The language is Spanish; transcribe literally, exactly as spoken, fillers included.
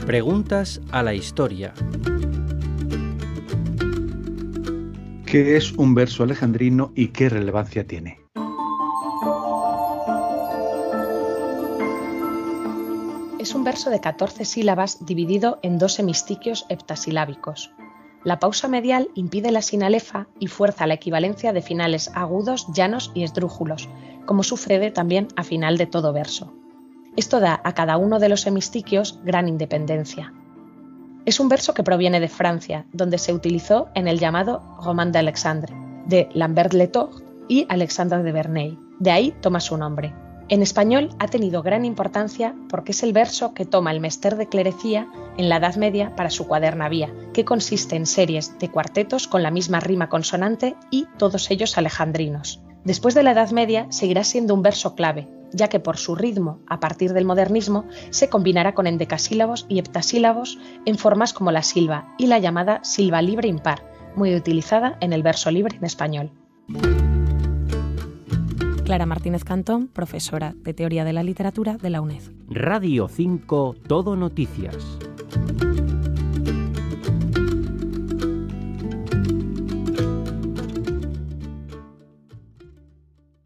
Preguntas a la historia. ¿Qué es un verso alejandrino y qué relevancia tiene? Es un verso de catorce sílabas dividido en dos hemistiquios heptasilábicos. La pausa medial impide la sinalefa y fuerza la equivalencia de finales agudos, llanos y esdrújulos, como sucede también a final de todo verso. Esto da a cada uno de los hemistiquios gran independencia. Es un verso que proviene de Francia, donde se utilizó en el llamado Roman d'Alexandre, de Lambert Le Tourt y Alexandre de Verneuil. De ahí toma su nombre. En español ha tenido gran importancia porque es el verso que toma el Mester de Clerecía en la Edad Media para su cuadernavía, que consiste en series de cuartetos con la misma rima consonante y todos ellos alejandrinos. Después de la Edad Media seguirá siendo un verso clave, ya que por su ritmo, a partir del modernismo, se combinará con endecasílabos y heptasílabos en formas como la silva y la llamada silva libre impar, muy utilizada en el verso libre en español. Clara Martínez Cantón, profesora de Teoría de la Literatura de la UNED. Radio cinco Todo Noticias.